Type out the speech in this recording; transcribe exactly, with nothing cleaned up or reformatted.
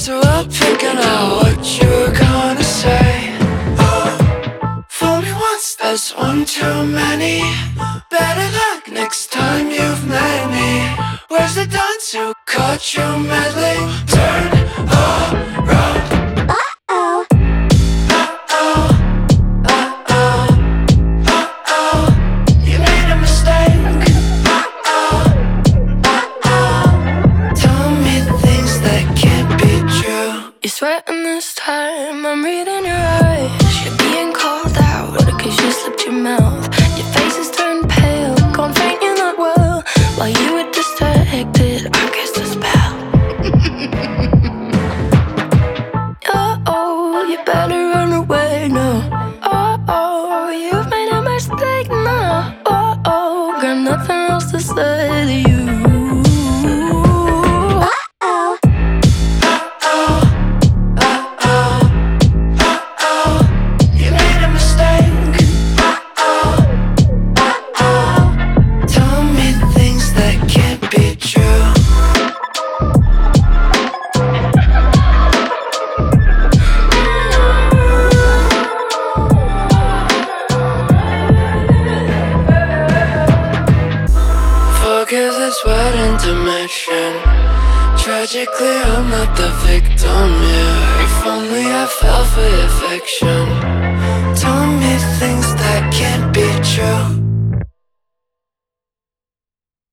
eyes are up, thinking of what you were gonna say. Oh, fool me once, that's one too many. Better luck next time you've met me. Where's the dance who caught you meddling? Turn around. Uh-oh. Uh-oh. Uh-oh. Uh-oh. You made a mistake. Uh-oh. Uh-oh. Tell me things that can't be true. You're sweating this time, I'm reading your eyes. You're being called out, cause you slipped your mouth. Your face is turned pale, gone faint, you're not well. While you were distracted, I cast a spell. Uh-oh, you better run away now. Uh-oh, you've made a mistake now. Uh-oh, got nothing else to say to you. Cause it's wet intermission. Tragically, I'm not the victim here. If only I fell for your fiction.